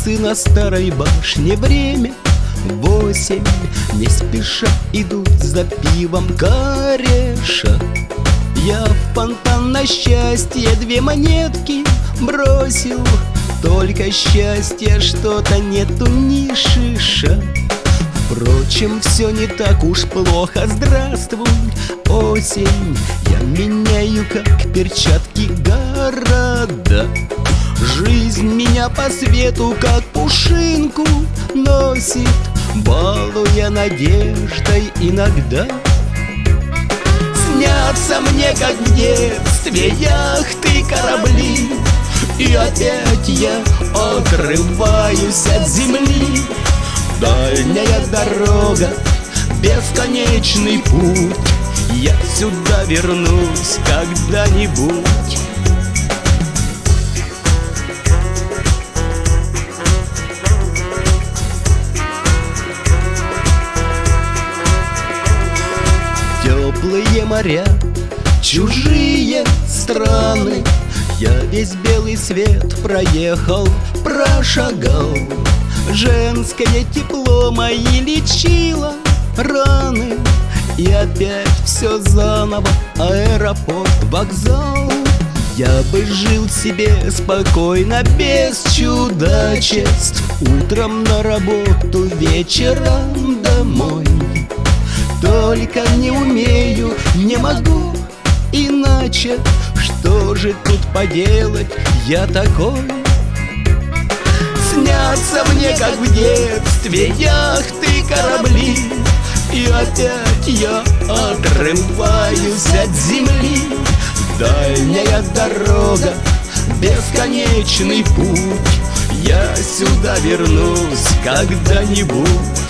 часы на старой башне, время 8. Не спеша идут за пивом кореша. Я в фонтан на счастье 2 монетки бросил. Только счастье, что-то нету ни шиша. Впрочем, все не так уж плохо. Здравствуй, осень. Я меняю, как перчатки, города. Жизнь меня по свету, как пушинку, носит, балуя надеждой иногда. Снятся мне, как в детстве, яхты, корабли, и опять я отрываюсь от земли. Дальняя дорога, бесконечный путь. Я сюда вернусь когда-нибудь. Теплые моря, чужие страны. Я весь белый свет проехал, прошагал. Женское тепло мои лечило раны. И опять все заново, аэропорт, вокзал. Я бы жил себе спокойно, без чудачеств. Утром на работу, вечером домой. Только не умею, не могу иначе. Что же тут поделать, я такой. Снятся мне, как в детстве, яхты, корабли, и опять я отрываюсь от земли. Дальняя дорога, бесконечный путь. Я сюда вернусь когда-нибудь.